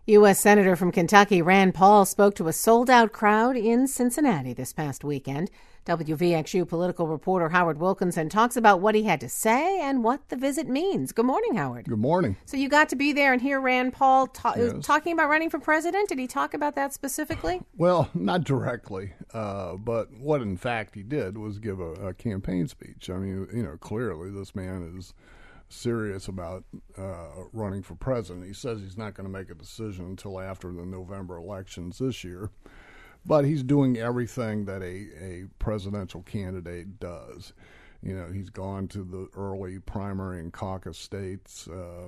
U.S. Senator from Kentucky Rand Paul spoke to a sold-out crowd in Cincinnati this past weekend. WVXU political reporter Howard Wilkinson talks about what he had to say and what the visit means. Good morning, Howard. Good morning. So you got to be there and hear Rand Paul Yes. talking about running for president. Did he talk about that specifically? Well, not directly, but what in fact he did was give a campaign speech. I mean, clearly this man is serious about running for president. He says he's not going to make a decision until after the November elections this year. But he's doing everything that a presidential candidate does. He's gone to the early primary and caucus states.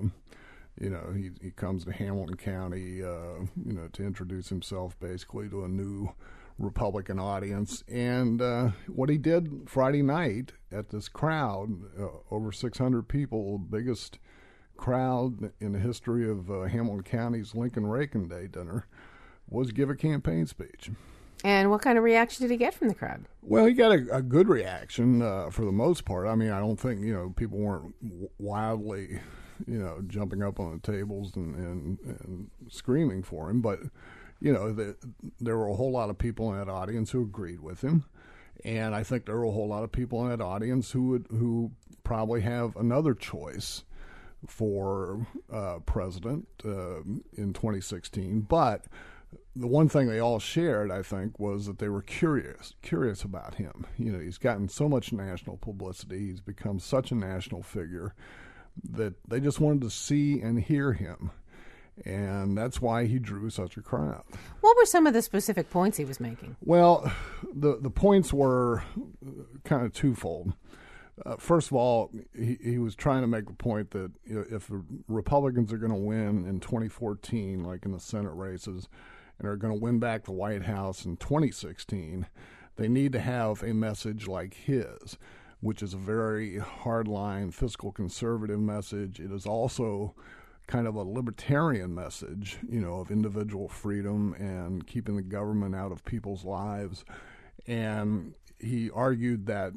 He comes to Hamilton County, to introduce himself basically to a new Republican audience. And what he did Friday night at this crowd, over 600 people, the biggest crowd in the history of Hamilton County's Lincoln-Reagan Day dinner, was give a campaign speech. And what kind of reaction did he get from the crowd? Well, he got a good reaction for the most part. I mean, I don't think, people weren't wildly, jumping up on the tables and screaming for him. But, there were a whole lot of people in that audience who agreed with him. And I think there were a whole lot of people in that audience who probably have another choice for president in 2016. But the one thing they all shared, I think, was that they were curious about him. He's gotten so much national publicity. He's become such a national figure that they just wanted to see and hear him. And that's why he drew such a crowd. What were some of the specific points he was making? Well, the points were kind of twofold. First of all, he was trying to make the point that if the Republicans are going to win in 2014, like in the Senate races, and are going to win back the White House in 2016, they need to have a message like his, which is a very hardline fiscal conservative message. It is also kind of a libertarian message, of individual freedom and keeping the government out of people's lives. And he argued that,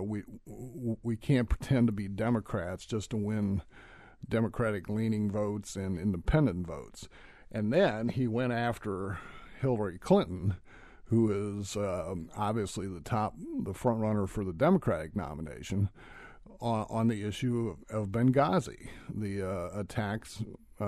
we can't pretend to be Democrats just to win Democratic-leaning votes and independent votes. And then he went after Hillary Clinton, who is obviously the front runner for the Democratic nomination, on the issue of Benghazi, the attacks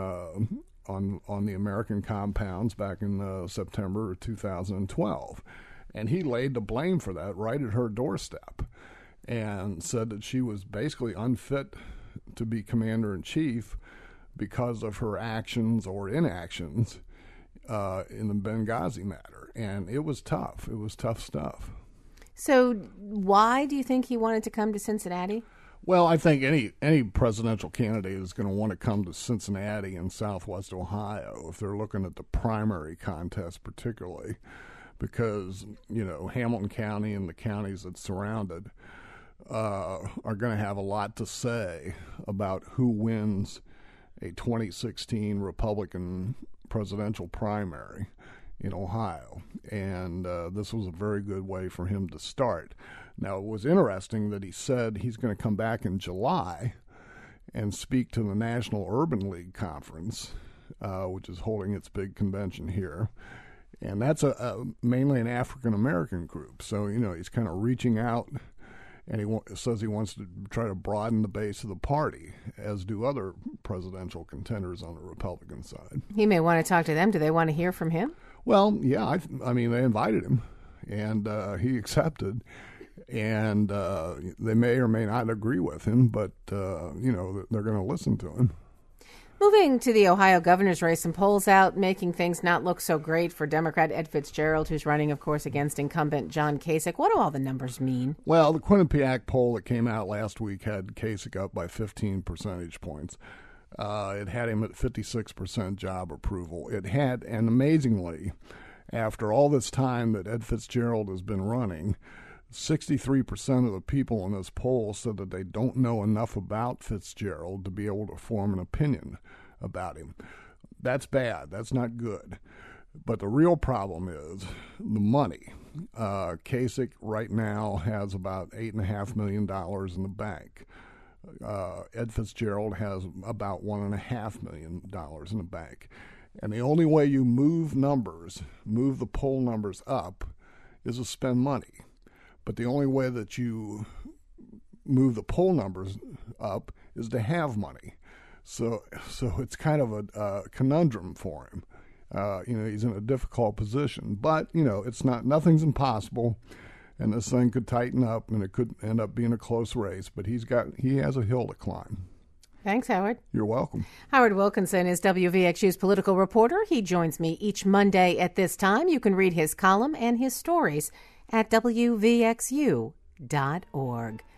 on the American compounds back in September of 2012. And he laid the blame for that right at her doorstep and said that she was basically unfit to be commander-in-chief because of her actions or inactions in the Benghazi matter. And it was tough. It was tough stuff. So why do you think he wanted to come to Cincinnati? Well, I think any presidential candidate is going to want to come to Cincinnati in southwest Ohio if they're looking at the primary contest particularly, because, Hamilton County and the counties that surround it are going to have a lot to say about who wins a 2016 Republican presidential primary in Ohio. And this was a very good way for him to start. Now, it was interesting that he said he's going to come back in July and speak to the National Urban League Conference, which is holding its big convention here. And that's mainly an African-American group. So, he's kind of reaching out, and he says he wants to try to broaden the base of the party, as do other presidential contenders on the Republican side. He may want to talk to them. Do they want to hear from him? Well, yeah. I mean, they invited him, and he accepted. And they may or may not agree with him, but, they're going to listen to him. Moving to the Ohio governor's race, some polls out making things not look so great for Democrat Ed Fitzgerald, who's running, of course, against incumbent John Kasich. What do all the numbers mean? Well, the Quinnipiac poll that came out last week had Kasich up by 15 percentage points. It had him at 56% job approval. It had, and amazingly, after all this time that Ed Fitzgerald has been running, 63% of the people in this poll said that they don't know enough about Fitzgerald to be able to form an opinion about him. That's bad. That's not good. But the real problem is the money. Kasich right now has about $8.5 million in the bank. Ed Fitzgerald has about $1.5 million in the bank. And the only way you move the poll numbers up, is to spend money. But the only way that you move the poll numbers up is to have money. So it's kind of a conundrum for him. He's in a difficult position. But, nothing's impossible. And this thing could tighten up, and it could end up being a close race. But he has a hill to climb. Thanks, Howard. You're welcome. Howard Wilkinson is WVXU's political reporter. He joins me each Monday at this time. You can read his column and his stories at WVXU.org.